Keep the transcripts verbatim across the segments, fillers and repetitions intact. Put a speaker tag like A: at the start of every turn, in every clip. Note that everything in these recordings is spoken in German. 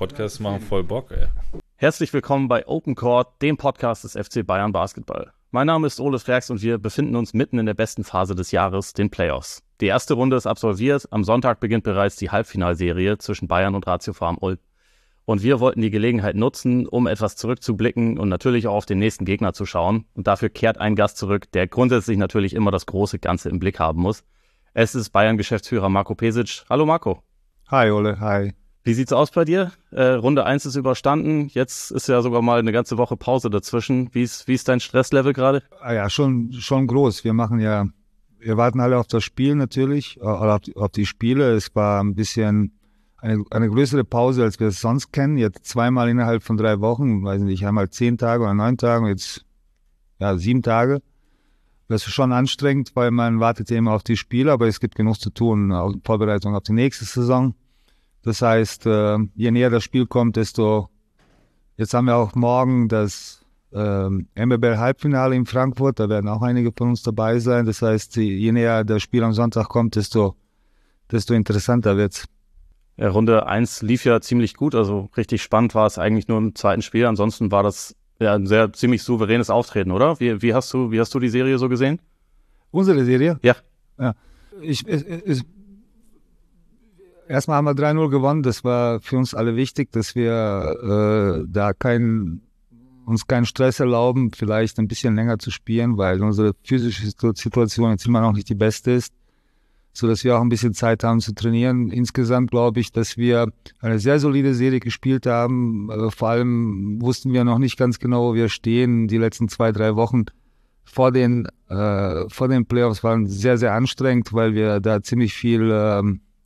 A: Podcasts machen voll Bock, ey.
B: Herzlich willkommen bei Open Court, dem Podcast des F C Bayern Basketball. Mein Name ist Ole Freaks und wir befinden uns mitten in der besten Phase des Jahres, den Playoffs. Die erste Runde ist absolviert, am Sonntag beginnt bereits die Halbfinalserie zwischen Bayern und Ratio Farm-Ulm. Und wir wollten die Gelegenheit nutzen, um etwas zurückzublicken und natürlich auch auf den nächsten Gegner zu schauen. Und dafür kehrt ein Gast zurück, der grundsätzlich natürlich immer das große Ganze im Blick haben muss. Es ist Bayern-Geschäftsführer Marco Pesic. Hallo Marco.
C: Hi Ole, hi.
B: Wie sieht's aus bei dir? Äh, Runde eins ist überstanden, jetzt ist ja sogar mal eine ganze Woche Pause dazwischen. Wie ist, wie ist dein Stresslevel gerade?
C: Ah ja, schon, schon groß. Wir machen ja, wir warten alle auf das Spiel natürlich, oder auf die, auf die Spiele. Es war ein bisschen eine, eine größere Pause, als wir es sonst kennen. Jetzt zweimal innerhalb von drei Wochen, weiß nicht, einmal zehn Tage oder neun Tage, jetzt ja sieben Tage. Das ist schon anstrengend, weil man wartet ja immer auf die Spiele, aber es gibt genug zu tun, auch in Vorbereitung auf die nächste Saison. Das heißt, äh, je näher das Spiel kommt, desto, jetzt haben wir auch morgen das äh, M B B L-Halbfinale in Frankfurt, da werden auch einige von uns dabei sein. Das heißt, je näher das Spiel am Sonntag kommt, desto, desto interessanter wird's.
B: Ja, Runde eins lief ja ziemlich gut, also richtig spannend war es eigentlich nur im zweiten Spiel. Ansonsten war das ja ein sehr ziemlich souveränes Auftreten, oder? Wie, wie, hast du, wie hast du die Serie so gesehen?
C: Unsere Serie?
B: Ja.
C: Ja. Ich, es, es, Erstmal haben wir drei null gewonnen, das war für uns alle wichtig, dass wir äh, da kein, uns keinen Stress erlauben, vielleicht ein bisschen länger zu spielen, weil unsere physische Situation jetzt immer noch nicht die beste ist, so dass wir auch ein bisschen Zeit haben zu trainieren. Insgesamt glaube ich, dass wir eine sehr solide Serie gespielt haben. Äh, vor allem wussten wir noch nicht ganz genau, wo wir stehen. Die letzten zwei, drei Wochen vor den, äh, vor den Playoffs waren sehr, sehr anstrengend, weil wir da ziemlich viel... Äh,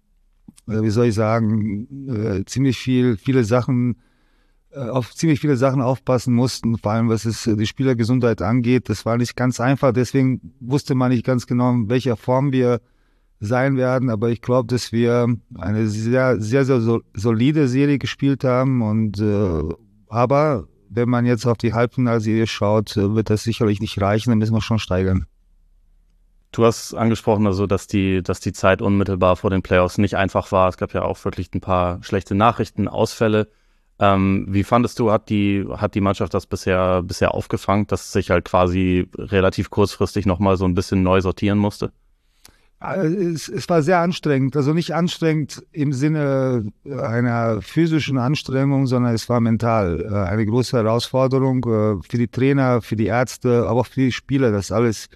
C: wie soll ich sagen, äh, ziemlich viel, viele Sachen, äh, auf ziemlich viele Sachen aufpassen mussten, vor allem was es äh, die Spielergesundheit angeht. Das war nicht ganz einfach, deswegen wusste man nicht ganz genau, in welcher Form wir sein werden, aber ich glaube, dass wir eine sehr, sehr, sehr so, solide Serie gespielt haben und äh, aber wenn man jetzt auf die Halbfinalserie schaut, äh, wird das sicherlich nicht reichen, dann müssen wir schon steigern.
B: Du hast angesprochen, also dass die, dass die Zeit unmittelbar vor den Playoffs nicht einfach war. Es gab ja auch wirklich ein paar schlechte Nachrichten, Ausfälle. Ähm, wie fandest du, hat die, hat die Mannschaft das bisher, bisher aufgefangen, dass sich halt quasi relativ kurzfristig nochmal so ein bisschen neu sortieren musste?
C: Es, es war sehr anstrengend, also nicht anstrengend im Sinne einer physischen Anstrengung, sondern es war mental eine große Herausforderung für die Trainer, für die Ärzte, aber auch für die Spieler, das alles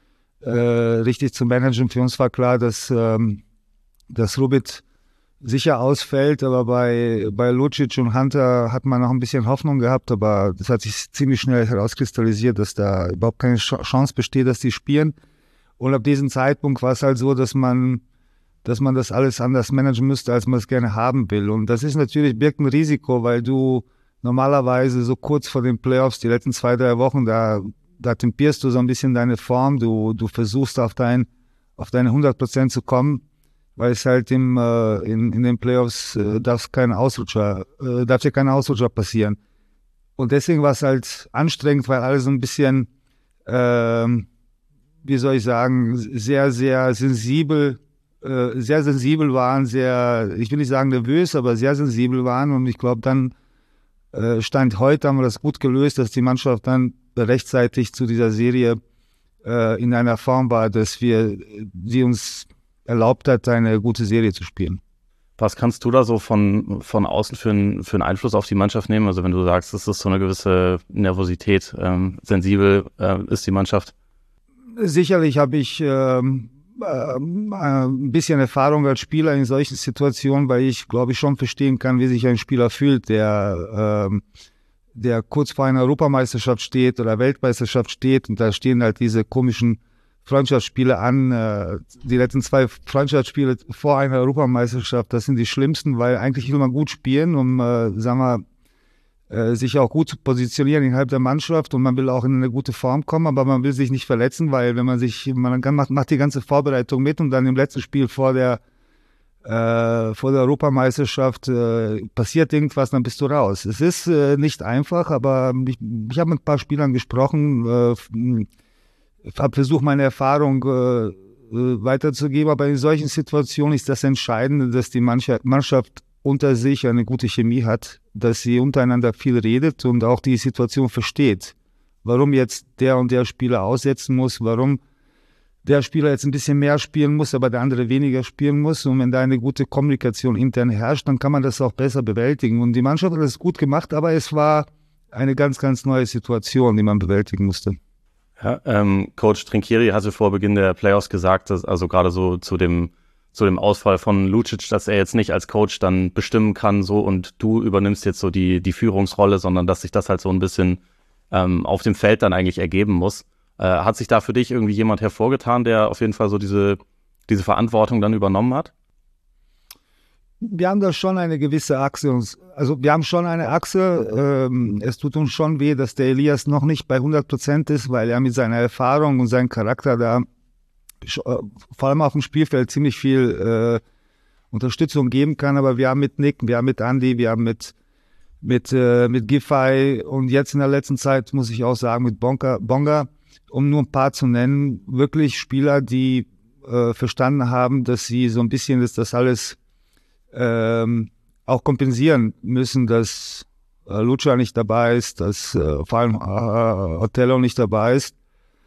C: Äh, richtig zu managen. Für uns war klar, dass, ähm, dass Rubit sicher ausfällt, aber bei, bei Lucic und Hunter hat man noch ein bisschen Hoffnung gehabt, aber das hat sich ziemlich schnell herauskristallisiert, dass da überhaupt keine Chance besteht, dass die spielen. Und ab diesem Zeitpunkt war es halt so, dass man, dass man das alles anders managen müsste, als man es gerne haben will. Und das ist natürlich, birgt ein Risiko, weil du normalerweise so kurz vor den Playoffs, die letzten zwei, drei Wochen, da Da tempierst du so ein bisschen deine Form, du, du versuchst auf, dein, auf deine hundert Prozent zu kommen, weil es halt im, äh, in, in den Playoffs äh, darf kein Ausrutscher, äh, darf dir kein Ausrutscher passieren. Und deswegen war es halt anstrengend, weil alle so ein bisschen, äh, wie soll ich sagen, sehr, sehr sensibel, äh, sehr sensibel waren, sehr, ich will nicht sagen nervös, aber sehr sensibel waren. Und ich glaube, dann äh, Stand heute haben wir das gut gelöst, dass die Mannschaft dann rechtzeitig zu dieser Serie äh, in einer Form war, dass wir, die uns erlaubt hat, eine gute Serie zu spielen.
B: Was kannst du da so von, von außen für, ein, für einen Einfluss auf die Mannschaft nehmen? Also wenn du sagst, es ist so eine gewisse Nervosität, ähm, sensibel äh, ist die Mannschaft?
C: Sicherlich habe ich ähm, äh, ein bisschen Erfahrung als Spieler in solchen Situationen, weil ich, glaube ich, schon verstehen kann, wie sich ein Spieler fühlt, der ähm, der kurz vor einer Europameisterschaft steht oder Weltmeisterschaft steht und da stehen halt diese komischen Freundschaftsspiele an. Die letzten zwei Freundschaftsspiele vor einer Europameisterschaft, das sind die schlimmsten, weil eigentlich will man gut spielen, um, sagen wir, sich auch gut zu positionieren innerhalb der Mannschaft und man will auch in eine gute Form kommen, aber man will sich nicht verletzen, weil wenn man sich, man macht, macht die ganze Vorbereitung mit und dann im letzten Spiel vor der Äh, vor der Europameisterschaft äh, passiert irgendwas, dann bist du raus. Es ist äh, nicht einfach, aber ich, ich habe mit ein paar Spielern gesprochen, äh, habe versucht, meine Erfahrung äh, weiterzugeben, aber in solchen Situationen ist das Entscheidende, dass die Mannschaft unter sich eine gute Chemie hat, dass sie untereinander viel redet und auch die Situation versteht. Warum jetzt der und der Spieler aussetzen muss, warum der Spieler jetzt ein bisschen mehr spielen muss, aber der andere weniger spielen muss. Und wenn da eine gute Kommunikation intern herrscht, dann kann man das auch besser bewältigen. Und die Mannschaft hat das gut gemacht, aber es war eine ganz, ganz neue Situation, die man bewältigen musste.
B: Ja, ähm, Coach Trinchieri hatte vor Beginn der Playoffs gesagt, dass also gerade so zu dem zu dem Ausfall von Lucic, dass er jetzt nicht als Coach dann bestimmen kann, so und du übernimmst jetzt so die die Führungsrolle, sondern dass sich das halt so ein bisschen ähm, auf dem Feld dann eigentlich ergeben muss. Äh, hat sich da für dich irgendwie jemand hervorgetan, der auf jeden Fall so diese diese Verantwortung dann übernommen hat?
C: Wir haben da schon eine gewisse Achse, also wir haben schon eine Achse, ähm, es tut uns schon weh, dass der Elias noch nicht bei hundert Prozent ist, weil er mit seiner Erfahrung und seinem Charakter da äh, vor allem auf dem Spielfeld ziemlich viel äh, Unterstützung geben kann, aber wir haben mit Nick, wir haben mit Andy, wir haben mit mit, äh, mit Giffey und jetzt in der letzten Zeit muss ich auch sagen mit Bonga, Bonga, um nur ein paar zu nennen, wirklich Spieler, die äh, verstanden haben, dass sie so ein bisschen das, das alles Ähm, auch kompensieren müssen, dass äh, Lucha nicht dabei ist, dass äh, vor allem äh, Otello nicht dabei ist.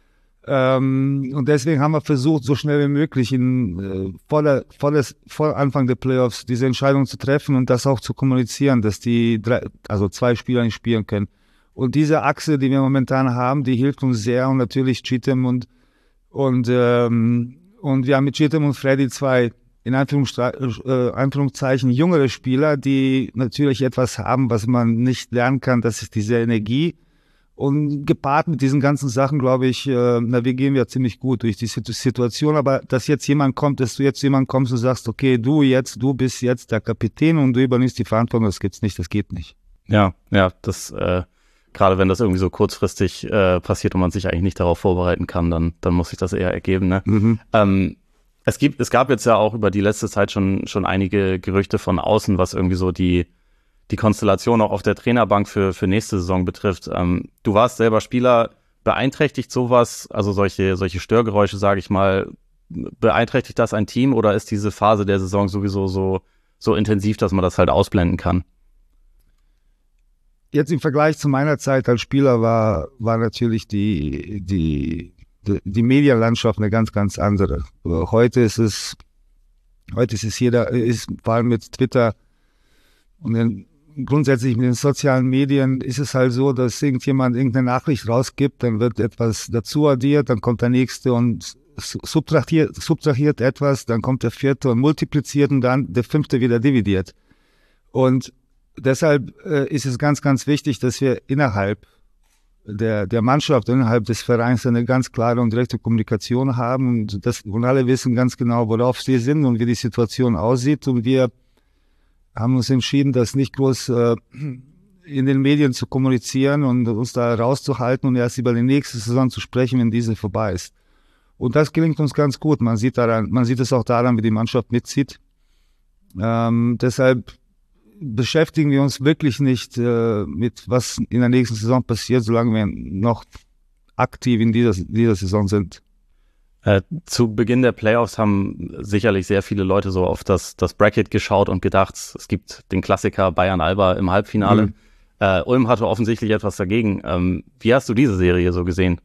C: Ähm, und deswegen haben wir versucht, so schnell wie möglich in, äh, vor, der, vor, des, vor Anfang der Playoffs diese Entscheidung zu treffen und das auch zu kommunizieren, dass die drei, also zwei Spieler nicht spielen können. Und diese Achse, die wir momentan haben, die hilft uns sehr und natürlich Cheatham und, und, ähm, und wir haben mit Cheatham und Freddy zwei in Anführungszeichen jüngere Spieler, die natürlich etwas haben, was man nicht lernen kann, das ist diese Energie. Und gepaart mit diesen ganzen Sachen, glaube ich, äh, navigieren wir ziemlich gut durch die Situation. Aber dass jetzt jemand kommt, dass du jetzt jemand kommst und sagst, okay, du jetzt, du bist jetzt der Kapitän und du übernimmst die Verantwortung, das gibt's nicht, das geht nicht.
B: Ja, ja, das äh, gerade wenn das irgendwie so kurzfristig äh, passiert und man sich eigentlich nicht darauf vorbereiten kann, dann, dann muss sich das eher ergeben, ne?
C: Mhm.
B: Ähm, Es gibt, es gab jetzt ja auch über die letzte Zeit schon, schon einige Gerüchte von außen, was irgendwie so die, die Konstellation auch auf der Trainerbank für, für nächste Saison betrifft. Ähm, du warst selber Spieler, beeinträchtigt sowas, also solche, solche Störgeräusche, sage ich mal, beeinträchtigt das ein Team oder ist diese Phase der Saison sowieso so, so intensiv, dass man das halt ausblenden kann?
C: Jetzt im Vergleich zu meiner Zeit als Spieler war, war natürlich die, die, die Medienlandschaft eine ganz, ganz andere. Heute ist es, heute ist es jeder, ist vor allem mit Twitter und den, grundsätzlich mit den sozialen Medien ist es halt so, dass irgendjemand irgendeine Nachricht rausgibt, dann wird etwas dazu addiert, dann kommt der nächste und subtrahiert, subtrahiert etwas, dann kommt der vierte und multipliziert und dann der fünfte wieder dividiert. Und deshalb äh, ist es ganz, ganz wichtig, dass wir innerhalb der, der Mannschaft, innerhalb des Vereins eine ganz klare und direkte Kommunikation haben und, das, und alle wissen ganz genau, worauf sie sind und wie die Situation aussieht. Und wir haben uns entschieden, das nicht groß äh, in den Medien zu kommunizieren und uns da rauszuhalten und erst über die nächste Saison zu sprechen, wenn diese vorbei ist. Und das gelingt uns ganz gut. Man sieht daran, man sieht es auch daran, wie die Mannschaft mitzieht. Ähm, deshalb beschäftigen wir uns wirklich nicht äh, mit, was in der nächsten Saison passiert, solange wir noch aktiv in dieser, dieser Saison sind.
B: Äh, zu Beginn der Playoffs haben sicherlich sehr viele Leute so auf das, das Bracket geschaut und gedacht, es gibt den Klassiker Bayern-Alba im Halbfinale. Mhm. Äh, Ulm hatte offensichtlich etwas dagegen. Ähm, wie hast du diese Serie so gesehen?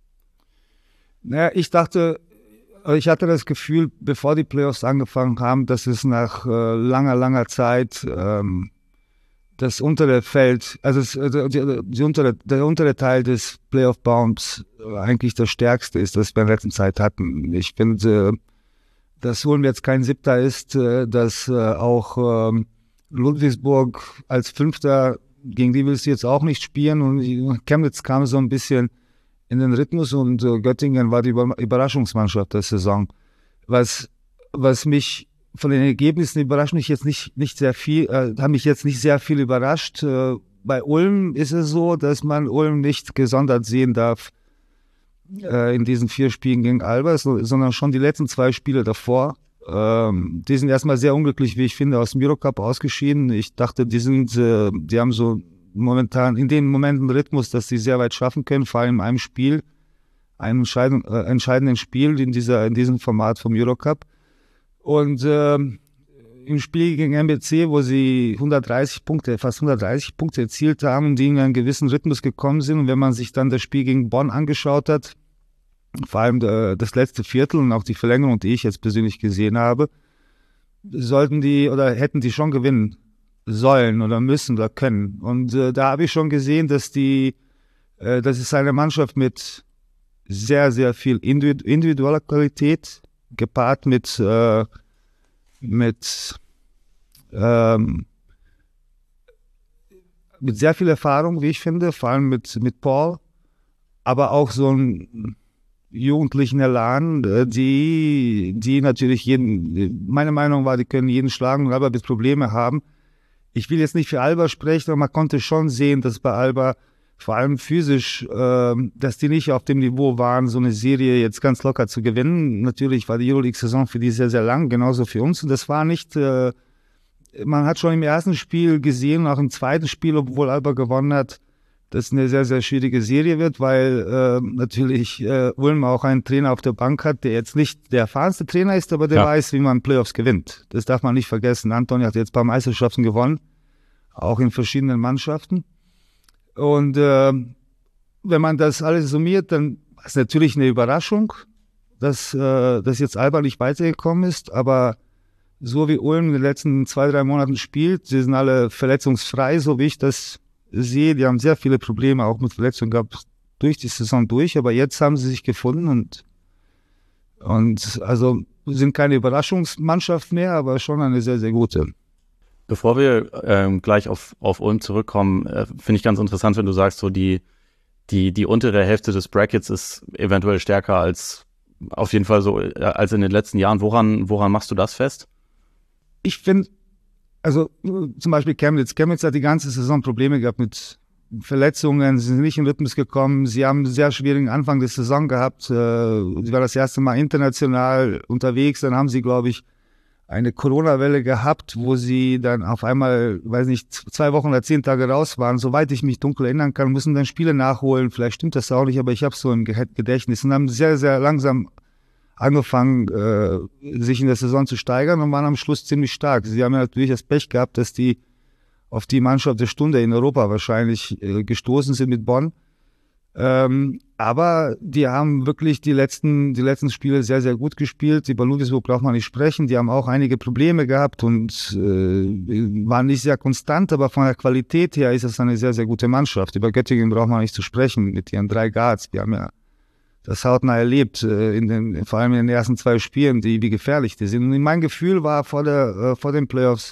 C: Naja, ich dachte, ich hatte das Gefühl, bevor die Playoffs angefangen haben, dass es nach äh, langer, langer Zeit ähm, das untere Feld, also es, die, die untere, der untere Teil des Playoff-Baums eigentlich das stärkste ist, das wir in der letzten Zeit hatten. Ich finde, dass Ulm jetzt kein Siebter ist, dass auch ähm, Ludwigsburg als Fünfter, gegen die willst du jetzt auch nicht spielen und Chemnitz kam so ein bisschen in den Rhythmus und äh, Göttingen war die Überraschungsmannschaft der Saison. Was, was mich von den Ergebnissen überrascht mich jetzt nicht, nicht sehr viel, äh, haben mich jetzt nicht sehr viel überrascht. Äh, bei Ulm ist es so, dass man Ulm nicht gesondert sehen darf äh, in diesen vier Spielen gegen Alba, so, sondern schon die letzten zwei Spiele davor. Ähm, die sind erstmal sehr unglücklich, wie ich finde, aus dem Eurocup ausgeschieden. Ich dachte, die sind, äh, die haben so momentan in dem Moment einen Rhythmus, dass sie sehr weit schaffen können, vor allem in einem Spiel, einem entscheidenden, äh, entscheidenden Spiel in dieser in diesem Format vom Eurocup. Und äh, im Spiel gegen M B C, wo sie hundertdreißig Punkte, fast hundertdreißig Punkte erzielt haben, die in einen gewissen Rhythmus gekommen sind. Und wenn man sich dann das Spiel gegen Bonn angeschaut hat, vor allem das letzte Viertel und auch die Verlängerung, die ich jetzt persönlich gesehen habe, sollten die oder hätten die schon gewinnen sollen oder müssen oder können. Und äh, da habe ich schon gesehen, dass die, äh, das ist eine Mannschaft mit sehr, sehr viel Individu- individueller Qualität, gepaart mit, äh, mit, ähm, mit sehr viel Erfahrung, wie ich finde, vor allem mit, mit Paul, aber auch so ein jugendlichen Elan, die, die natürlich jeden, meine Meinung war, die können jeden schlagen und Alba wird Probleme haben. Ich will jetzt nicht für Alba sprechen, aber man konnte schon sehen, dass bei Alba vor allem physisch, äh, dass die nicht auf dem Niveau waren, so eine Serie jetzt ganz locker zu gewinnen. Natürlich war die Euroleague-Saison für die sehr, sehr lang, genauso für uns. Und das war nicht, äh, man hat schon im ersten Spiel gesehen, auch im zweiten Spiel, obwohl Alba gewonnen hat, dass es eine sehr, sehr schwierige Serie wird, weil äh, natürlich äh, Ulm auch einen Trainer auf der Bank hat, der jetzt nicht der erfahrenste Trainer ist, aber der ja. weiß, wie man Playoffs gewinnt. Das darf man nicht vergessen. Antoni hat jetzt ein paar Meisterschaften gewonnen, auch in verschiedenen Mannschaften. Und äh, wenn man das alles summiert, dann ist es natürlich eine Überraschung, dass, äh, dass jetzt Alba nicht weitergekommen ist, aber so wie Ulm in den letzten zwei, drei Monaten spielt, sie sind alle verletzungsfrei, so wie ich das sehe, die haben sehr viele Probleme, auch mit Verletzungen gehabt, durch die Saison durch, aber jetzt haben sie sich gefunden und, und also sind keine Überraschungsmannschaft mehr, aber schon eine sehr, sehr gute.
B: Bevor wir ähm, gleich auf, auf Ulm zurückkommen, äh, finde ich ganz interessant, wenn du sagst, so die, die, die untere Hälfte des Brackets ist eventuell stärker als auf jeden Fall so äh, als in den letzten Jahren. Woran, woran machst du das fest?
C: Ich finde, also zum Beispiel Chemnitz. Chemnitz hat die ganze Saison Probleme gehabt mit Verletzungen, sie sind nicht in den Rhythmus gekommen, sie haben einen sehr schwierigen Anfang der Saison gehabt. Sie war das erste Mal international unterwegs, dann haben sie, glaube ich, eine Corona-Welle gehabt, wo sie dann auf einmal, weiß nicht, zwei Wochen oder zehn Tage raus waren. Soweit ich mich dunkel erinnern kann, müssen dann Spiele nachholen. Vielleicht stimmt das auch nicht, aber ich habe es so im Gedächtnis und haben sehr, sehr langsam angefangen, äh, sich in der Saison zu steigern und waren am Schluss ziemlich stark. Sie haben ja natürlich das Pech gehabt, dass die auf die Mannschaft der Stunde in Europa wahrscheinlich äh, gestoßen sind mit Bonn. Ähm, aber die haben wirklich die letzten, die letzten Spiele sehr, sehr gut gespielt. Über Ludwigsburg braucht man nicht sprechen. Die haben auch einige Probleme gehabt und äh, waren nicht sehr konstant, aber von der Qualität her ist es eine sehr, sehr gute Mannschaft. Über Göttingen braucht man nicht zu sprechen mit ihren drei Guards. Die haben ja das hautnah erlebt, äh, in den, vor allem in den ersten zwei Spielen, die, wie gefährlich die sind. Und mein Gefühl war vor, der, äh, vor den Playoffs,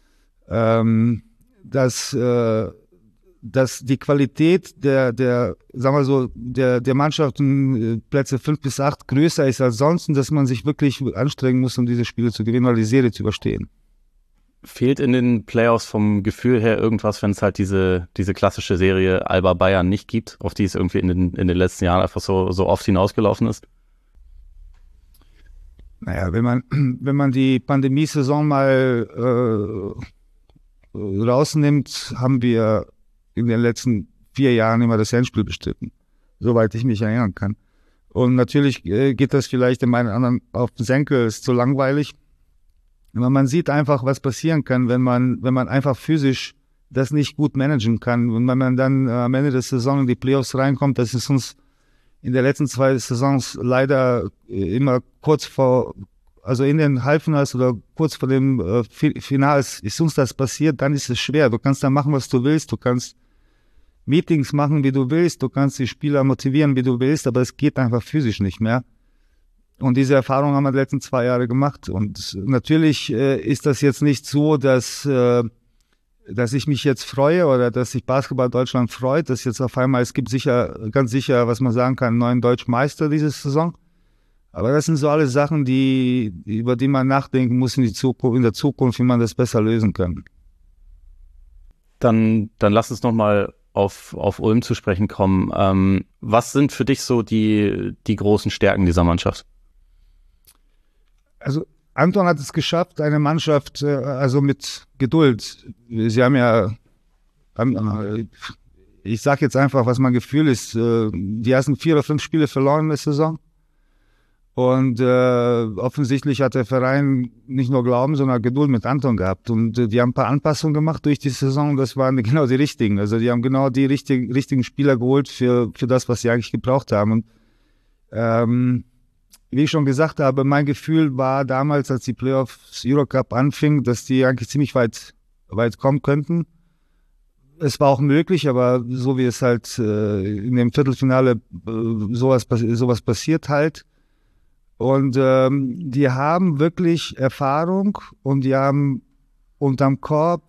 C: ähm, dass äh, dass die Qualität der, der, sagen wir so, der, der Mannschaften Plätze fünf bis acht größer ist als sonst und dass man sich wirklich anstrengen muss, um diese Spiele zu gewinnen oder die Serie zu überstehen.
B: Fehlt in den Playoffs vom Gefühl her irgendwas, wenn es halt diese, diese klassische Serie Alba Bayern nicht gibt, auf die es irgendwie in den, in den letzten Jahren einfach so, so oft hinausgelaufen ist?
C: Naja, wenn man, wenn man die Pandemiesaison mal äh, rausnimmt, haben wir in den letzten vier Jahren immer das Endspiel bestritten, soweit ich mich erinnern kann. Und natürlich äh, geht das vielleicht dem einen oder anderen auf den Senkel, ist zu langweilig. Aber man sieht einfach, was passieren kann, wenn man, wenn man einfach physisch das nicht gut managen kann. Und wenn man dann äh, am Ende der Saison in die Playoffs reinkommt, das ist uns in den letzten zwei Saisons leider äh, immer kurz vor, also in den Halbfinals oder kurz vor dem äh, Finals ist uns das passiert, dann ist es schwer. Du kannst da machen, was du willst, du kannst Meetings machen, wie du willst, du kannst die Spieler motivieren, wie du willst, aber es geht einfach physisch nicht mehr. Und diese Erfahrung haben wir die letzten zwei Jahre gemacht. Und natürlich äh, ist das jetzt nicht so, dass, äh, dass ich mich jetzt freue oder dass sich Basketball Deutschland freut, dass jetzt auf einmal, es gibt sicher, ganz sicher, was man sagen kann, einen neuen deutschen Meister diese Saison. Aber das sind so alle Sachen, die, über die man nachdenken muss in, die Zukunft, in der Zukunft, wie man das besser lösen kann.
B: Dann, dann lass uns nochmal auf, auf Ulm zu sprechen kommen. Ähm, was sind für dich so die, die großen Stärken dieser Mannschaft?
C: Also Anton hat es geschafft, eine Mannschaft, also mit Geduld. Sie haben ja, haben, ich sage jetzt einfach, was mein Gefühl ist, die ersten vier oder fünf Spiele verloren in der Saison. Und äh, offensichtlich hat der Verein nicht nur Glauben, sondern Geduld mit Anton gehabt. Und äh, die haben ein paar Anpassungen gemacht durch die Saison. Das waren genau die richtigen. Also die haben genau die richtigen, richtigen Spieler geholt für, für das, was sie eigentlich gebraucht haben. Und ähm, wie ich schon gesagt habe, mein Gefühl war damals, als die Playoffs Eurocup anfing, dass die eigentlich ziemlich weit, weit kommen könnten. Es war auch möglich, aber so wie es halt äh, in dem Viertelfinale äh, sowas, sowas passiert halt. Und ähm, die haben wirklich Erfahrung und die haben unterm Korb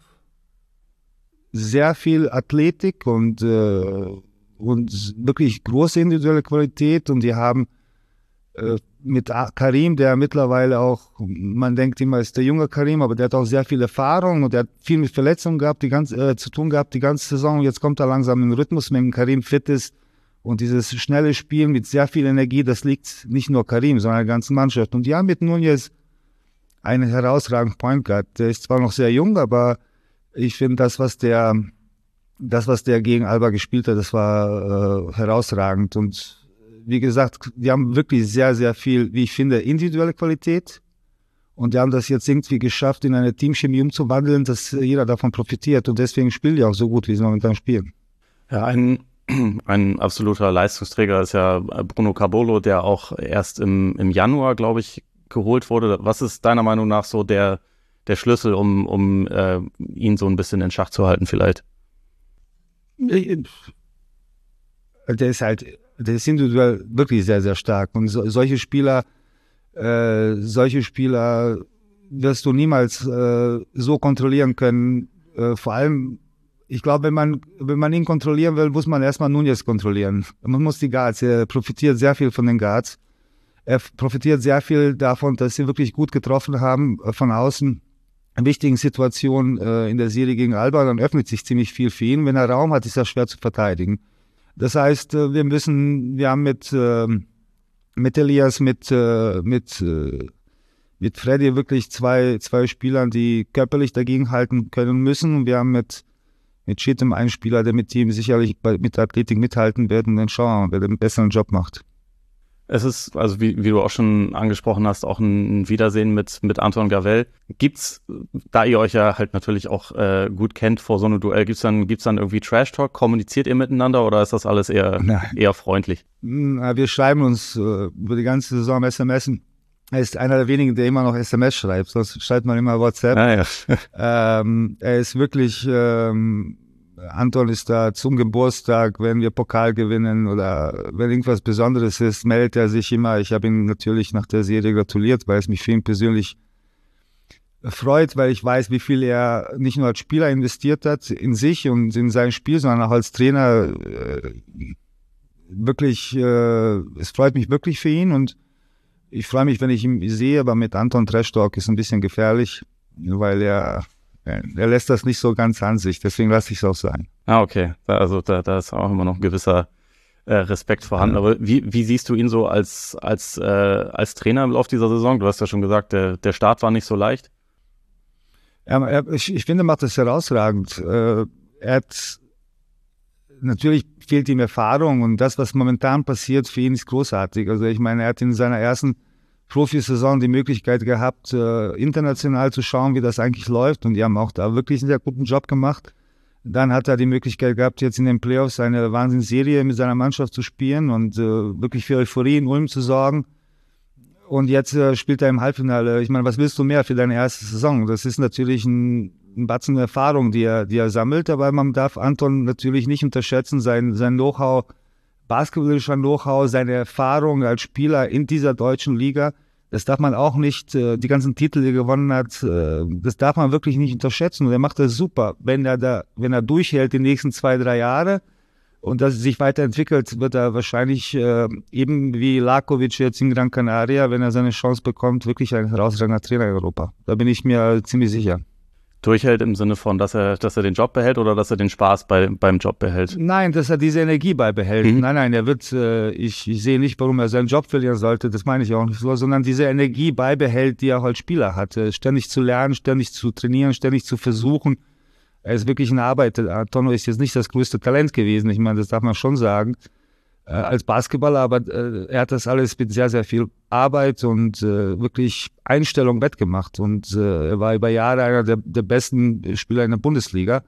C: sehr viel Athletik und, äh, und wirklich große individuelle Qualität. Und die haben äh, mit Karim, der mittlerweile auch, man denkt immer, ist der junge Karim, aber der hat auch sehr viel Erfahrung und der hat viel mit Verletzungen gehabt, die ganze, äh, zu tun gehabt die ganze Saison. Und jetzt kommt er langsam in den Rhythmus, wenn Karim fit ist. Und dieses schnelle Spielen mit sehr viel Energie, das liegt nicht nur Karim, sondern der ganzen Mannschaft. Und die haben mit Núñez einen herausragenden Point Guard. Der ist zwar noch sehr jung, aber ich finde, das, was der, das, was der gegen Alba gespielt hat, das war äh, herausragend. Und wie gesagt, die haben wirklich sehr, sehr viel, wie ich finde, individuelle Qualität. Und die haben das jetzt irgendwie geschafft, in eine Teamchemie umzuwandeln, dass jeder davon profitiert. Und deswegen spielen die auch so gut, wie sie momentan spielen.
B: Ja, ein Ein absoluter Leistungsträger ist ja Bruno Caboclo, der auch erst im, im Januar, glaube ich, geholt wurde. Was ist deiner Meinung nach so der, der Schlüssel, um, um äh, ihn so ein bisschen in Schach zu halten vielleicht?
C: Der ist halt, der ist individuell wirklich sehr, sehr stark. Und so, solche Spieler, äh, solche Spieler wirst du niemals äh, so kontrollieren können. Äh, vor allem Ich glaube, wenn man, wenn man ihn kontrollieren will, muss man erstmal Núñez kontrollieren. Man muss die Guards. Er profitiert sehr viel von den Guards. Er profitiert sehr viel davon, dass sie wirklich gut getroffen haben von außen. In wichtigen Situationen äh, in der Serie gegen Alba, dann öffnet sich ziemlich viel für ihn. Wenn er Raum hat, ist er schwer zu verteidigen. Das heißt, äh, wir müssen, wir haben mit, äh, mit Elias, mit, äh, mit, äh, mit Freddy wirklich zwei, zwei Spielern, die körperlich dagegenhalten können müssen. Wir haben mit Mit Cheatham ein Spieler, der mit Team sicherlich bei, mit der Athletik mithalten wird und dann schauen wir, wer den besseren Job macht.
B: Es ist, also wie, wie du auch schon angesprochen hast, auch ein Wiedersehen mit, mit Anton Gavel. Gibt's, da ihr euch ja halt natürlich auch äh, gut kennt vor so einem Duell, gibt's dann, gibt's dann irgendwie Trash-Talk? Kommuniziert ihr miteinander oder ist das alles eher, eher freundlich?
C: Na, wir schreiben uns äh, über die ganze Saison S M S. Er ist einer der wenigen, der immer noch S M S schreibt, sonst schreibt man immer WhatsApp.
B: Ah, ja.
C: ähm, er ist wirklich, ähm, Anton ist da zum Geburtstag, wenn wir Pokal gewinnen oder wenn irgendwas Besonderes ist, meldet er sich immer. Ich habe ihn natürlich nach der Serie gratuliert, weil es mich für ihn persönlich freut, weil ich weiß, wie viel er nicht nur als Spieler investiert hat in sich und in sein Spiel, sondern auch als Trainer. Äh, wirklich, äh, es freut mich wirklich für ihn und ich freue mich, wenn ich ihn sehe, aber mit Anton Trash Talk ist ein bisschen gefährlich, weil er, er lässt das nicht so ganz an sich, deswegen lasse ich es auch sein.
B: Ah, okay. Da, also da, da ist auch immer noch ein gewisser äh, Respekt vorhanden. Ja. Aber wie, wie siehst du ihn so als, als, äh, als Trainer im Laufe dieser Saison? Du hast ja schon gesagt, der, der Start war nicht so leicht.
C: Ja, er, ich, ich finde, er macht das herausragend. Äh, er hat natürlich fehlt ihm Erfahrung und das, was momentan passiert, für ihn ist großartig. Also ich meine, er hat in seiner ersten Profisaison die Möglichkeit gehabt, äh, international zu schauen, wie das eigentlich läuft und die haben auch da wirklich einen sehr guten Job gemacht. Dann hat er die Möglichkeit gehabt, jetzt in den Playoffs eine Wahnsinnsserie mit seiner Mannschaft zu spielen und äh, wirklich für Euphorie in Ulm zu sorgen. Und jetzt äh, spielt er im Halbfinale. Ich meine, was willst du mehr für deine erste Saison? Das ist natürlich ein, ein Batzen Erfahrung, die er, die er sammelt, aber man darf Anton natürlich nicht unterschätzen, sein, sein Know-how, basketballischer Know-how, seine Erfahrung als Spieler in dieser deutschen Liga. Das darf man auch nicht, äh, die ganzen Titel, die er gewonnen hat, äh, das darf man wirklich nicht unterschätzen. Und er macht das super. Wenn er da, wenn er durchhält die nächsten zwei, drei Jahre und das sich weiterentwickelt, wird er wahrscheinlich äh, eben wie Lakovic jetzt in Gran Canaria, wenn er seine Chance bekommt, wirklich ein herausragender Trainer in Europa. Da bin ich mir ziemlich sicher.
B: Durchhält im Sinne von, dass er, dass er den Job behält oder dass er den Spaß bei, beim Job behält?
C: Nein, dass er diese Energie beibehält. Mhm. Nein, nein, er wird, äh, ich, ich sehe nicht, warum er seinen Job verlieren sollte, das meine ich auch nicht so, sondern diese Energie beibehält, die er auch als Spieler hatte. Ständig zu lernen, ständig zu trainieren, ständig zu versuchen. Er ist wirklich eine Arbeit. Antonio ist jetzt nicht das größte Talent gewesen, ich meine, das darf man schon sagen. äh, als Basketballer, aber äh, er hat das alles mit sehr, sehr viel Arbeit und äh, wirklich Einstellung wettgemacht. Und äh, er war über Jahre einer der, der besten Spieler in der Bundesliga.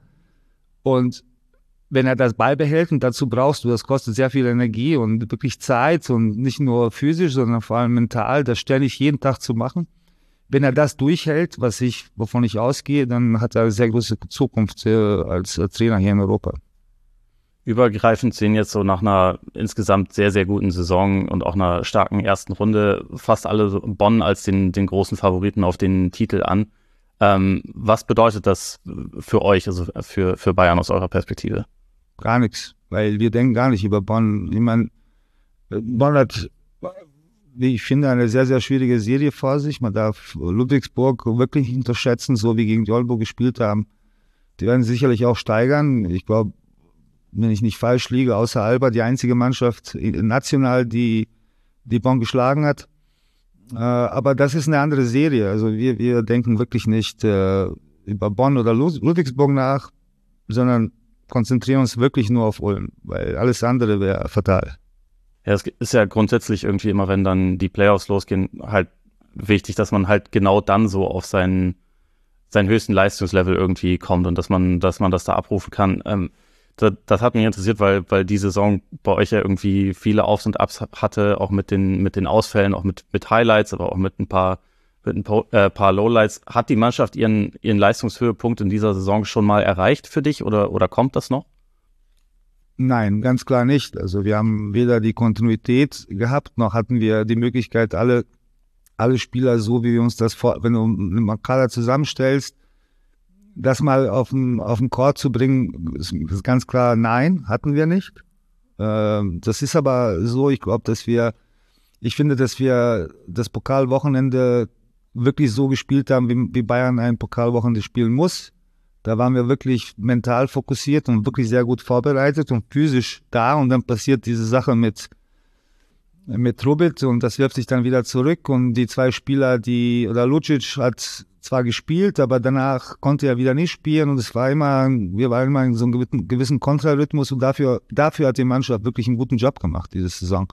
C: Und wenn er das beibehält, und dazu brauchst du, das kostet sehr viel Energie und wirklich Zeit und nicht nur physisch, sondern vor allem mental, das ständig jeden Tag zu machen. Wenn er das durchhält, was ich, wovon ich ausgehe, dann hat er eine sehr große Zukunft äh, als Trainer hier in Europa.
B: Übergreifend sehen jetzt so nach einer insgesamt sehr, sehr guten Saison und auch einer starken ersten Runde fast alle so Bonn als den, den großen Favoriten auf den Titel an. Ähm, was bedeutet das für euch, also für, für Bayern aus eurer Perspektive?
C: Gar nichts, weil wir denken gar nicht über Bonn. Ich meine, Bonn hat, wie ich finde, eine sehr, sehr schwierige Serie vor sich. Man darf Ludwigsburg wirklich nicht unterschätzen, so wie gegen die Oldenburg gespielt haben. Die werden sicherlich auch steigern. Ich glaube, wenn ich nicht falsch liege, außer Alba die einzige Mannschaft national, die, die Bonn geschlagen hat. Äh, aber das ist eine andere Serie. Also wir, wir denken wirklich nicht äh, über Bonn oder Ludwigsburg nach, sondern konzentrieren uns wirklich nur auf Ulm, weil alles andere wäre fatal.
B: Ja, es ist ja grundsätzlich irgendwie immer, wenn dann die Playoffs losgehen, halt wichtig, dass man halt genau dann so auf seinen, seinen höchsten Leistungslevel irgendwie kommt und dass man, dass man das da abrufen kann. Ähm, das, das hat mich interessiert, weil, weil die Saison bei euch ja irgendwie viele Aufs und Abs hatte, auch mit den, mit den Ausfällen, auch mit, mit Highlights, aber auch mit ein paar, mit ein paar, äh, paar Lowlights. Hat die Mannschaft ihren, ihren Leistungshöhepunkt in dieser Saison schon mal erreicht für dich oder, oder kommt das noch?
C: Nein, ganz klar nicht. Also wir haben weder die Kontinuität gehabt, noch hatten wir die Möglichkeit, alle, alle Spieler so, wie wir uns das vor, wenn du einen Kader zusammenstellst, das mal auf den, auf den Court zu bringen, ist, ist ganz klar nein, hatten wir nicht. Ähm, das ist aber so, ich glaube, dass wir, ich finde, dass wir das Pokalwochenende wirklich so gespielt haben, wie, wie Bayern ein Pokalwochenende spielen muss. Da waren wir wirklich mental fokussiert und wirklich sehr gut vorbereitet und physisch da. Und dann passiert diese Sache mit, mit Trubit und das wirft sich dann wieder zurück. Und die zwei Spieler, die, oder Lucic hat zwar gespielt, aber danach konnte er wieder nicht spielen. Und es war immer, wir waren immer in so einem gewissen, gewissen Kontrarhythmus. Und dafür, dafür hat die Mannschaft wirklich einen guten Job gemacht, diese Saison.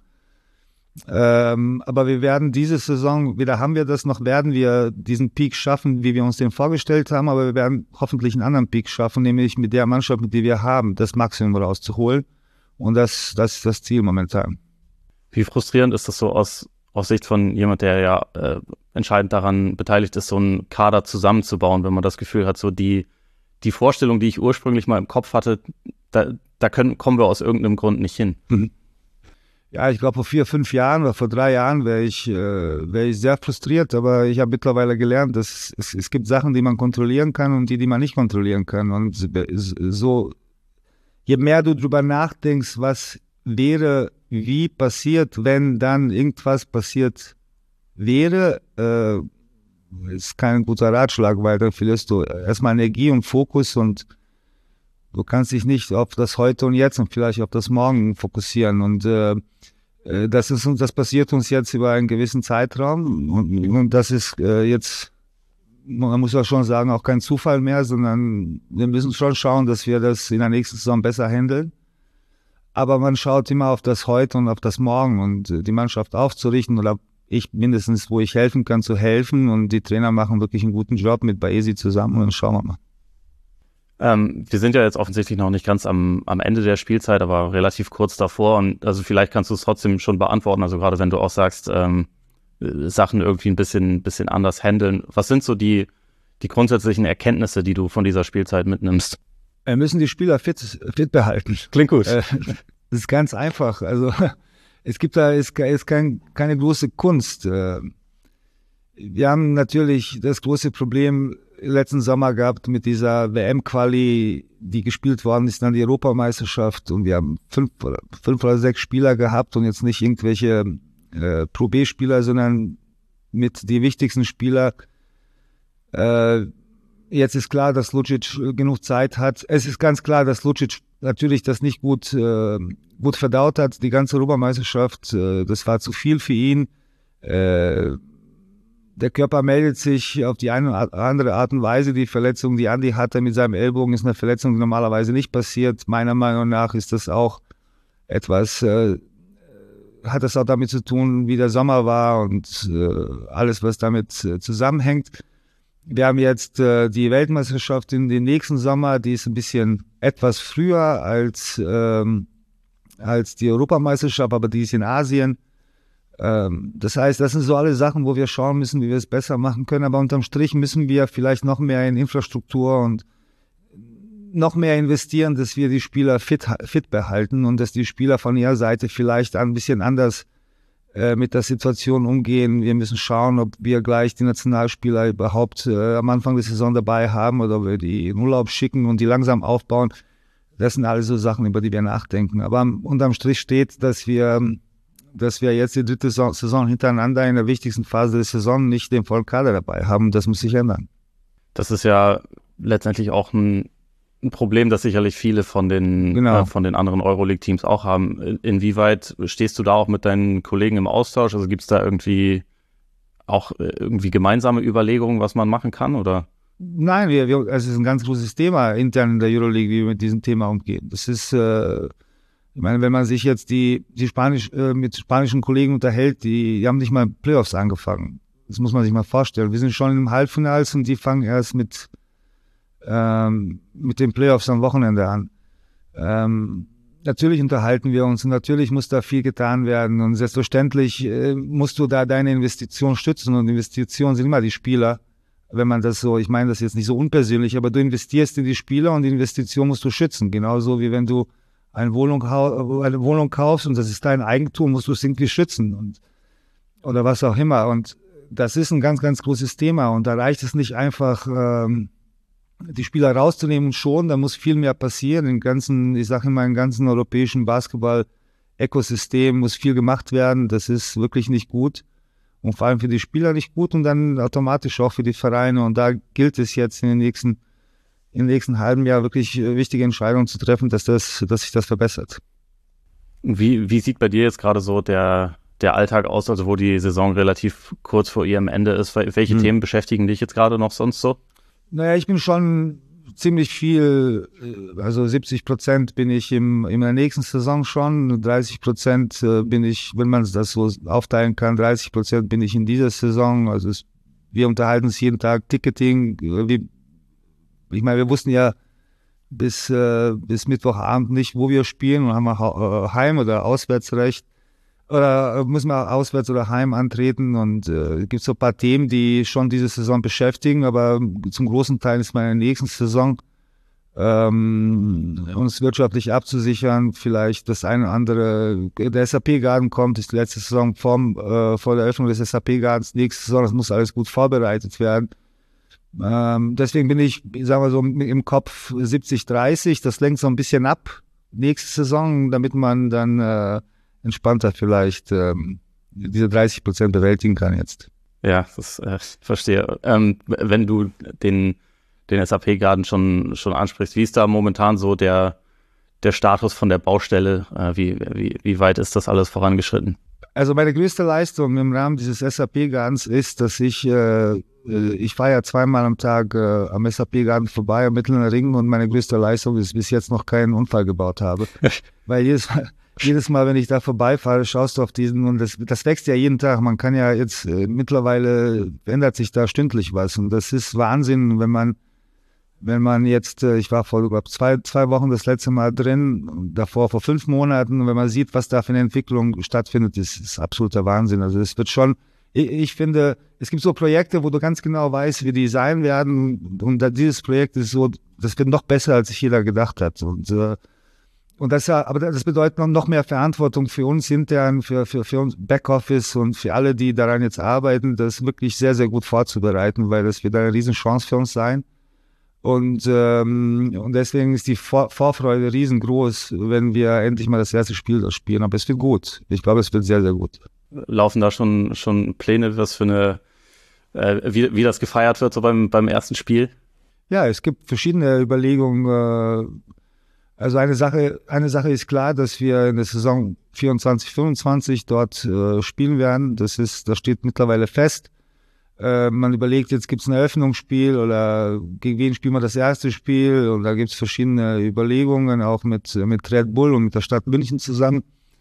C: Ähm, aber wir werden diese Saison, weder haben wir das, noch werden wir diesen Peak schaffen, wie wir uns den vorgestellt haben, aber wir werden hoffentlich einen anderen Peak schaffen, nämlich mit der Mannschaft, mit der wir haben, das Maximum rauszuholen. Und das, das ist das Ziel momentan.
B: Wie frustrierend ist das so aus, aus Sicht von jemand, der ja äh, entscheidend daran beteiligt ist, so einen Kader zusammenzubauen, wenn man das Gefühl hat, so die, die Vorstellung, die ich ursprünglich mal im Kopf hatte, da, da können, kommen wir aus irgendeinem Grund nicht hin.
C: Mhm. Ja, ich glaube, vor vier, fünf Jahren oder vor drei Jahren wäre ich, äh, wäre ich sehr frustriert, aber ich habe mittlerweile gelernt, dass es, es gibt Sachen, die man kontrollieren kann und die, die man nicht kontrollieren kann. Und so, je mehr du drüber nachdenkst, was wäre, wie passiert, wenn dann irgendwas passiert wäre, äh, ist kein guter Ratschlag, weil dann verlierst du erstmal Energie und Fokus und du kannst dich nicht auf das Heute und Jetzt und vielleicht auf das Morgen fokussieren. Und äh, das ist uns, das passiert uns jetzt über einen gewissen Zeitraum. Und, und das ist äh, jetzt, man muss ja schon sagen, auch kein Zufall mehr, sondern wir müssen schon schauen, dass wir das in der nächsten Saison besser handeln. Aber man schaut immer auf das Heute und auf das Morgen und die Mannschaft aufzurichten oder ich mindestens, wo ich helfen kann, zu helfen. Und die Trainer machen wirklich einen guten Job mit Baesi zusammen und dann schauen wir mal.
B: Ähm, wir sind ja jetzt offensichtlich noch nicht ganz am, am Ende der Spielzeit, aber relativ kurz davor und also vielleicht kannst du es trotzdem schon beantworten, also gerade wenn du auch sagst, ähm, Sachen irgendwie ein bisschen, bisschen anders handeln. Was sind so die, die grundsätzlichen Erkenntnisse, die du von dieser Spielzeit mitnimmst?
C: Wir müssen die Spieler fit, fit behalten.
B: Klingt gut.
C: Äh, das ist ganz einfach. Also es gibt da ist, ist kein, keine große Kunst. Wir haben natürlich das große Problem letzten Sommer gehabt mit dieser W M-Quali, die gespielt worden ist, dann die Europameisterschaft und wir haben fünf oder, fünf oder sechs Spieler gehabt und jetzt nicht irgendwelche äh, Pro B-Spieler, sondern mit die wichtigsten Spieler. Äh, jetzt ist klar, dass Lucic genug Zeit hat. Es ist ganz klar, dass Lucic natürlich das nicht gut, äh, gut verdaut hat, die ganze Europameisterschaft. Äh, das war zu viel für ihn. Äh, Der Körper meldet sich auf die eine oder andere Art und Weise. Die Verletzung, die Andi hatte mit seinem Ellbogen, ist eine Verletzung, die normalerweise nicht passiert. Meiner Meinung nach ist das auch etwas, äh, hat das auch damit zu tun, wie der Sommer war und äh, alles, was damit äh, zusammenhängt. Wir haben jetzt äh, die Weltmeisterschaft in den nächsten Sommer, die ist ein bisschen etwas früher als, ähm, als die Europameisterschaft, aber die ist in Asien. Ähm, das heißt, das sind so alle Sachen, wo wir schauen müssen, wie wir es besser machen können. Aber unterm Strich müssen wir vielleicht noch mehr in Infrastruktur und noch mehr investieren, dass wir die Spieler fit, fit behalten und dass die Spieler von ihrer Seite vielleicht ein bisschen anders äh, mit der Situation umgehen. Wir müssen schauen, ob wir gleich die Nationalspieler überhaupt äh, am Anfang der Saison dabei haben oder ob wir die in Urlaub schicken und die langsam aufbauen. Das sind alles so Sachen, über die wir nachdenken. Aber unterm Strich steht, dass wir, dass wir jetzt die dritte Saison hintereinander in der wichtigsten Phase der Saison nicht den vollen Kader dabei haben. Das muss sich ändern.
B: Das ist ja letztendlich auch ein Ein Problem, das sicherlich viele von den,
C: genau.
B: äh, von den anderen Euroleague-Teams auch haben. Inwieweit stehst du da auch mit deinen Kollegen im Austausch? Also gibt es da irgendwie auch irgendwie gemeinsame Überlegungen, was man machen kann, oder?
C: Nein, wir, wir, es ist ein ganz großes Thema intern in der Euroleague, wie wir mit diesem Thema umgehen. Das ist, äh, ich meine, wenn man sich jetzt die, die Spanisch, äh, mit spanischen Kollegen unterhält, die, die haben nicht mal Playoffs angefangen. Das muss man sich mal vorstellen. Wir sind schon im Halbfinals und die fangen erst mit Ähm, mit den Playoffs am Wochenende an. Ähm, natürlich unterhalten wir uns und natürlich muss da viel getan werden und selbstverständlich äh, musst du da deine Investition stützen und Investitionen sind immer die Spieler, wenn man das so, ich meine das jetzt nicht so unpersönlich, aber du investierst in die Spieler und die Investition musst du schützen, genauso wie wenn du eine Wohnung, eine Wohnung kaufst und das ist dein Eigentum, musst du es irgendwie schützen und oder was auch immer und das ist ein ganz, ganz großes Thema und da reicht es nicht einfach ähm, die Spieler rauszunehmen schon, da muss viel mehr passieren. Im ganzen, ich sage immer, im ganzen europäischen Basketball-Ökosystem muss viel gemacht werden. Das ist wirklich nicht gut und vor allem für die Spieler nicht gut und dann automatisch auch für die Vereine. Und da gilt es jetzt in den nächsten, im nächsten halben Jahr wirklich wichtige Entscheidungen zu treffen, dass das, dass sich das verbessert.
B: Wie, wie sieht bei dir jetzt gerade so der, der Alltag aus, also wo die Saison relativ kurz vor ihrem Ende ist? Welche hm. Themen beschäftigen dich jetzt gerade noch sonst so?
C: Naja, ich bin schon ziemlich viel, also siebzig Prozent bin ich im, in der nächsten Saison schon, dreißig Prozent bin ich, wenn man das so aufteilen kann, dreißig Prozent bin ich in dieser Saison. Also es, wir unterhalten uns jeden Tag, Ticketing. Wir, ich meine, wir wussten ja bis, äh, bis Mittwochabend nicht, wo wir spielen und haben wir Heim- oder Auswärtsrecht. Oder müssen wir auswärts oder heim antreten und äh, gibt so ein paar Themen, die schon diese Saison beschäftigen, aber zum großen Teil ist meine nächsten Saison ähm, uns wirtschaftlich abzusichern, vielleicht das eine oder andere, der S A P-Garten kommt, ist die letzte Saison vom, äh, vor der Eröffnung des S A P-Gartens, nächste Saison, das muss alles gut vorbereitet werden. Ähm, deswegen bin ich, sagen wir so, im Kopf siebzig dreißig, das lenkt so ein bisschen ab, nächste Saison, damit man dann äh, entspannter vielleicht ähm, diese dreißig Prozent bewältigen kann jetzt.
B: Ja, das äh, verstehe. Ähm, wenn du den, den S A P-Garten schon, schon ansprichst, wie ist da momentan so der, der Status von der Baustelle? Äh, wie, wie, wie weit ist das alles vorangeschritten?
C: Also meine größte Leistung im Rahmen dieses S A P-Gartens ist, dass ich, äh, ich fahre ja zweimal am Tag äh, am S A P-Garten vorbei, am Mittleren Ring und meine größte Leistung ist, bis jetzt noch keinen Unfall gebaut habe. Weil jedes Mal Jedes Mal, wenn ich da vorbeifahre, schaust du auf diesen und das, das wächst ja jeden Tag. Man kann ja jetzt, äh, mittlerweile ändert sich da stündlich was und das ist Wahnsinn, wenn man, wenn man jetzt, äh, ich war vor über zwei, zwei Wochen das letzte Mal drin, davor vor fünf Monaten, und wenn man sieht, was da für eine Entwicklung stattfindet, ist, ist absoluter Wahnsinn. Also es wird schon, ich, ich finde, es gibt so Projekte, wo du ganz genau weißt, wie die sein werden und da, dieses Projekt ist so, das wird noch besser, als sich jeder gedacht hat und äh, Und das ja, aber das bedeutet noch mehr Verantwortung für uns intern, für, für, für uns Backoffice und für alle, die daran jetzt arbeiten, das wirklich sehr, sehr gut vorzubereiten, weil das wird eine Riesenchance für uns sein. Und, ähm, und deswegen ist die Vor- Vorfreude riesengroß, wenn wir endlich mal das erste Spiel da spielen. Aber es wird gut. Ich glaube, es wird sehr, sehr gut.
B: Laufen da schon, schon Pläne, was für eine, äh, wie, wie das gefeiert wird, so beim, beim ersten Spiel?
C: Ja, es gibt verschiedene Überlegungen, äh, Also eine Sache, eine Sache ist klar, dass wir in der Saison vierundzwanzig fünfundzwanzig dort äh, spielen werden. Das ist, das steht mittlerweile fest. Äh, man überlegt, jetzt gibt es ein Eröffnungsspiel oder gegen wen spielen wir das erste Spiel? Und da gibt es verschiedene Überlegungen, auch mit mit Red Bull und mit der Stadt München zusammen.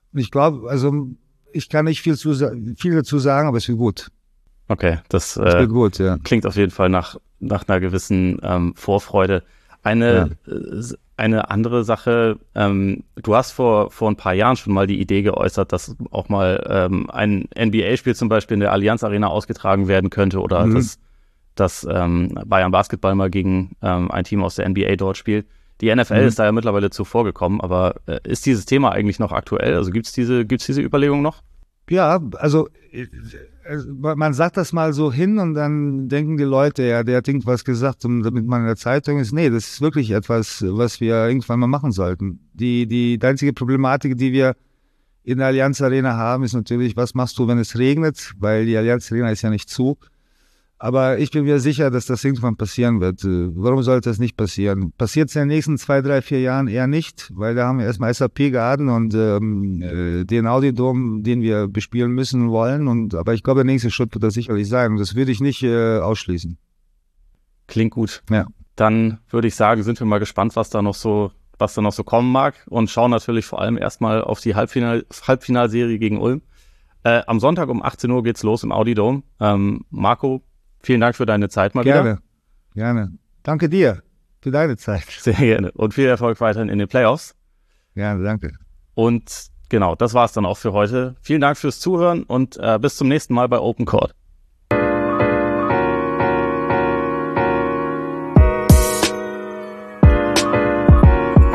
C: Ich glaube, also ich kann nicht viel, zu, viel dazu sagen, aber es wird gut.
B: Okay, das,
C: das
B: äh,
C: wird gut, ja.
B: Klingt auf jeden Fall nach, nach einer gewissen ähm, Vorfreude. Eine, ja. äh, eine andere Sache, ähm, du hast vor, vor ein paar Jahren schon mal die Idee geäußert, dass auch mal ähm, ein N B A-Spiel zum Beispiel in der Allianz Arena ausgetragen werden könnte oder mhm. dass, dass ähm, Bayern Basketball mal gegen ähm, ein Team aus der N B A dort spielt. Die N F L mhm. ist da ja mittlerweile zuvor gekommen, aber äh, ist dieses Thema eigentlich noch aktuell? Also gibt es diese, gibt's diese Überlegung noch?
C: Ja, also man sagt das mal so hin und dann denken die Leute, ja, der hat irgendwas gesagt, damit man in der Zeitung ist. Nee, das ist wirklich etwas, was wir irgendwann mal machen sollten. Die, die, die einzige Problematik, die wir in der Allianz Arena haben, ist natürlich, was machst du, wenn es regnet? Weil die Allianz Arena ist ja nicht zu. Aber ich bin mir sicher, dass das irgendwann passieren wird. Warum sollte das nicht passieren? Passiert es in den nächsten zwei, drei, vier Jahren eher nicht, weil da haben wir erstmal S A P Garden und ähm, den Audi-Dom, den wir bespielen müssen und wollen. Und, aber ich glaube, der nächste Schritt wird das sicherlich sein. Und das würde ich nicht äh, ausschließen.
B: Klingt gut.
C: Ja.
B: Dann würde ich sagen, sind wir mal gespannt, was da noch so, was da noch so kommen mag und schauen natürlich vor allem erstmal auf die Halbfinal- Halbfinalserie gegen Ulm. Äh, am Sonntag um achtzehn Uhr geht's los im Audi-Dom. Ähm, Marco, vielen Dank für deine Zeit mal
C: gerne,
B: wieder.
C: Gerne, gerne. Danke dir für deine Zeit.
B: Sehr gerne. Und viel Erfolg weiterhin in den Playoffs.
C: Gerne, danke.
B: Und genau, das war's dann auch für heute. Vielen Dank fürs Zuhören und äh, bis zum nächsten Mal bei Open Court.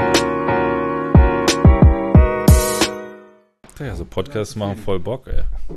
A: Ja, so Podcasts machen voll Bock, ey.